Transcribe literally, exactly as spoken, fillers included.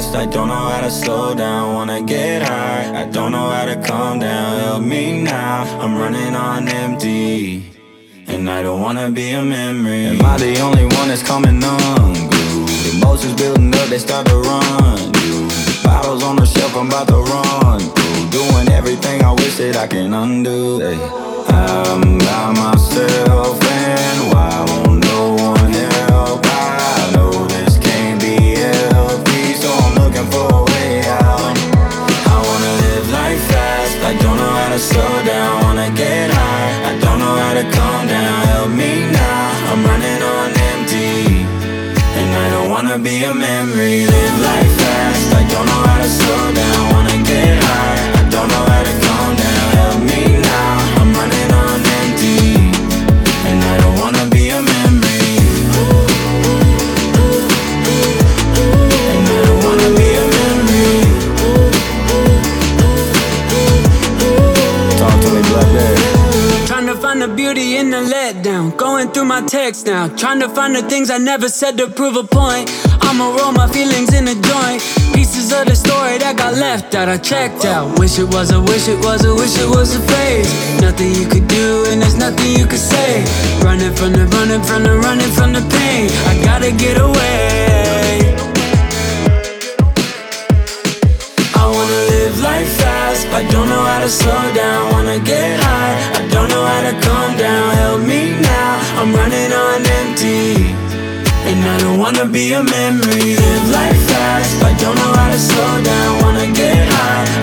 fast, I don't know how to slow down. Wanna get high, I don't know how to calm down. Help me now, I'm running on empty, and I don't wanna be a memory. Am I the only one that's coming unglued? Emotions building up, they start to run you. Bottles on the shelf, I'm about to run through. Doing everything I wish that I can undo. Hey, I'm by myself, and why won't no one help? I know this can't be healthy, so I'm looking for a way out. I wanna live life fast, I don't know how to slow down. Wanna get high, I don't know how to calm down. Help me now, I'm running on empty, and I don't wanna be a memory. Live life fast, I don't know how to slow down. Wanna get high, I don't know how to calm down. Help me now, I'm running on empty, and I don't wanna be a memory, and I don't wanna be a memory. Talk to me, Blackberry. Trying to find the beauty in the letdown. Going through my text now, trying to find the things I never said to prove a point. I'ma roll my feelings in a joint. Pieces of the story that got left out, I checked out. Wish it was a, wish it was a, wish it was a phase. Nothing you could do and there's nothing you could say. Running from the, running from the, running from the pain. I gotta get away. I wanna live life fast, I don't know how to slow down. Wanna get high, I don't know how to calm down. Help me now, I'm running on empty, and I don't wanna be a memory. Live life fast, I don't know how to slow down. Wanna get high,